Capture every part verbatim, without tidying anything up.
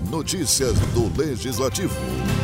Notícias do Legislativo.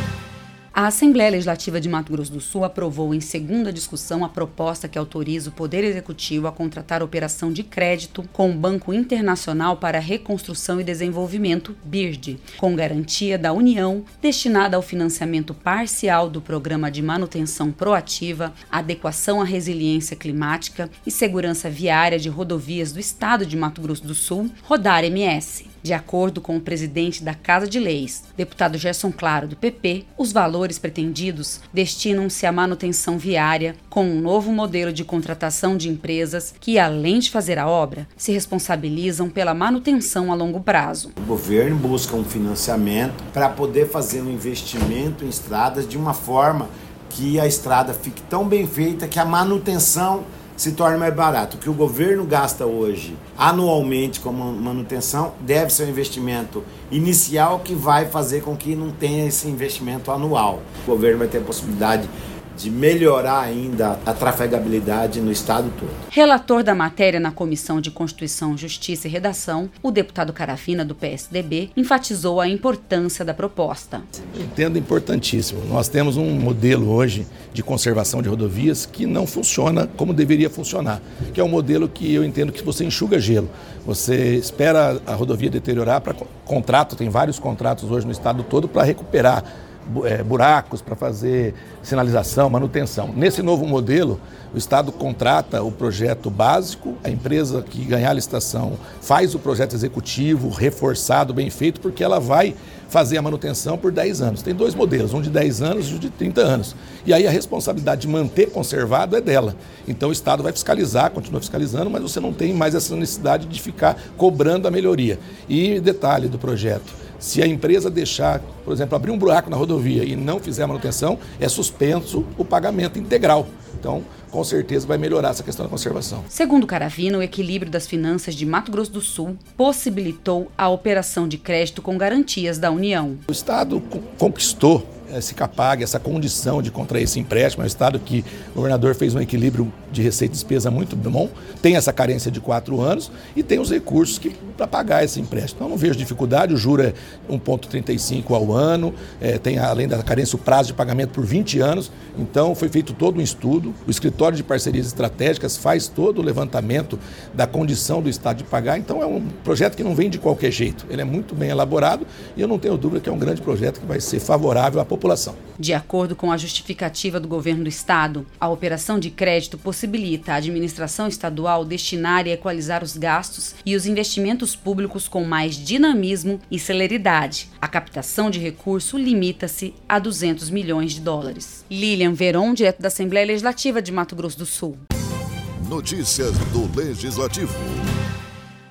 A Assembleia Legislativa de Mato Grosso do Sul aprovou em segunda discussão a proposta que autoriza o Poder Executivo a contratar operação de crédito com o Banco Internacional para Reconstrução e Desenvolvimento, B I R D, com garantia da União, destinada ao financiamento parcial do Programa de Manutenção Proativa, Adequação à Resiliência Climática e Segurança Viária de Rodovias do Estado de Mato Grosso do Sul, Rodar M S. De acordo com o presidente da Casa de Leis, deputado Gerson Claro, do P P, os valores pretendidos destinam-se à manutenção viária com um novo modelo de contratação de empresas que, além de fazer a obra, se responsabilizam pela manutenção a longo prazo. O governo busca um financiamento para poder fazer um investimento em estradas de uma forma que a estrada fique tão bem feita que a manutenção se torne mais barato. O que o governo gasta hoje anualmente como manutenção deve ser um investimento inicial que vai fazer com que não tenha esse investimento anual. O governo vai ter a possibilidade de melhorar ainda a trafegabilidade no estado todo. Relator da matéria na Comissão de Constituição, Justiça e Redação, o deputado Carafina, do P S D B, enfatizou a importância da proposta. Eu entendo importantíssimo. Nós temos um modelo hoje de conservação de rodovias que não funciona como deveria funcionar, que é um modelo que eu entendo que você enxuga gelo. Você espera a rodovia deteriorar para contrato, tem vários contratos hoje no estado todo para recuperar buracos, para fazer sinalização, manutenção. Nesse novo modelo, o Estado contrata o projeto básico, a empresa que ganhar a licitação faz o projeto executivo, reforçado, bem feito, porque ela vai fazer a manutenção por dez anos. Tem dois modelos, um de dez anos e um de trinta anos. E aí a responsabilidade de manter conservado é dela. Então o Estado vai fiscalizar, continua fiscalizando, mas você não tem mais essa necessidade de ficar cobrando a melhoria. E detalhe do projeto, se a empresa deixar, por exemplo, abrir um buraco na rodovia e não fizer a manutenção, é suspenso o pagamento integral. Então, com certeza vai melhorar essa questão da conservação. Segundo Caravina, o equilíbrio das finanças de Mato Grosso do Sul possibilitou a operação de crédito com garantias da União. O Estado conquistou esse CAPAG, essa condição de contrair esse empréstimo. É um estado que o governador fez um equilíbrio de receita e despesa muito bom, tem essa carência de quatro anos e tem os recursos para pagar esse empréstimo. Então, não vejo dificuldade, o juro é um vírgula trinta e cinco ao ano, é, tem além da carência o prazo de pagamento por vinte anos, então foi feito todo um estudo, o escritório de parcerias estratégicas faz todo o levantamento da condição do estado de pagar, então é um projeto que não vem de qualquer jeito, ele é muito bem elaborado e eu não tenho dúvida que é um grande projeto que vai ser favorável à população. De acordo com a justificativa do governo do estado, a operação de crédito possibilita a administração estadual destinar e equalizar os gastos e os investimentos públicos com mais dinamismo e celeridade. A captação de recurso limita-se a duzentos milhões de dólares. Lilian Veron, direto da Assembleia Legislativa de Mato Grosso do Sul. Notícias do Legislativo.